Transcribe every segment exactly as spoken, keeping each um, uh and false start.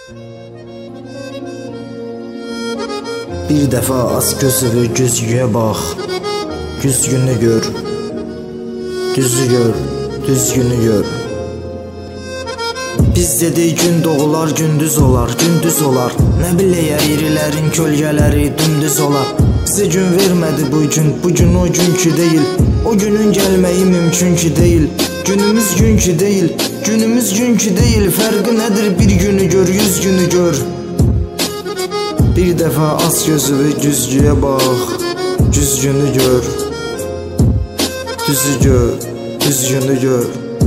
Bir dəfə az gözünü güzgüyə bax, güzgünü gör, düzü gör, düzgünü gör. Biz dedik gün doğular, gündüz olar, gündüz olar. Nə biləyər irilərin kölgələri dümdüz olar. Bizə gün vermədi bu gün, bu gün o gün ki deyil. O günün gəlməyi mümkün ki deyil. Günümüz gün ki deyil, günümüz gün ki deyil. Fərqi nədir bir günü gör, yüz günü gör. Bir dəfə az gözünü güzgüyə bax, güzgünü gör, düzü gör, düzgünü gör.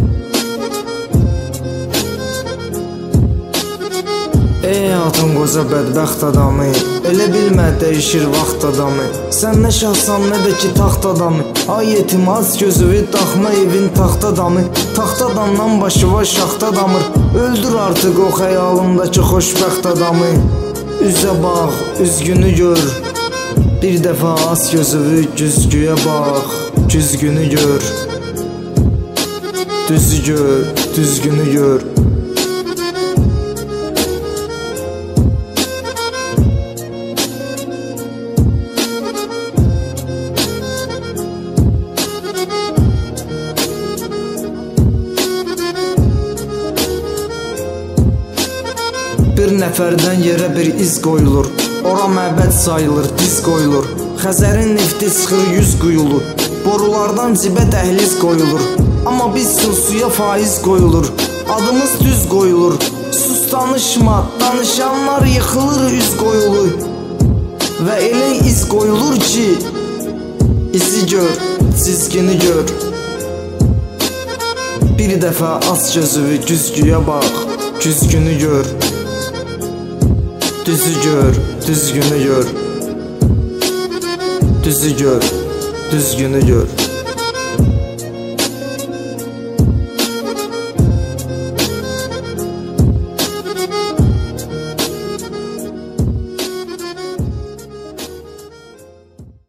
Ey həyatın qoca bədbəxt adamı, elə bilmə dəyişir vaxt adamı. Sən nə şahsan, nə də ki taxt adamı. Ay yetim az gözünü taxma evin taxt adamı. Taxt adamdan başıva şaxta damır. Öldür artıq o xəyalındakı xoşbəxt adamı. Üzə bax, üzgünü gör. Bir dəfə az gözünü güzgüyə bax, güzgünü gör. Düzü gör, düzgünü gör. Bir nəfərdən yerə bir iz qoyulur. Ora məbəd sayılır, diz qoyulur. Xəzərin nefti çıxır yüz quyulur. Borulardan cibə dəhliz qoyulur. Amma biz suya faiz qoyulur. Adımız düz qoyulur. Sus danışma, danışanlar yıxılır üz qoyulur. Və elə iz qoyulur ki, izi gör, çizgini gör. Bir dəfə az gözünü güzgüyə bax, güzgünü gör. Düzü gör, düzgünü gör. Düzü gör, düzgünü gör.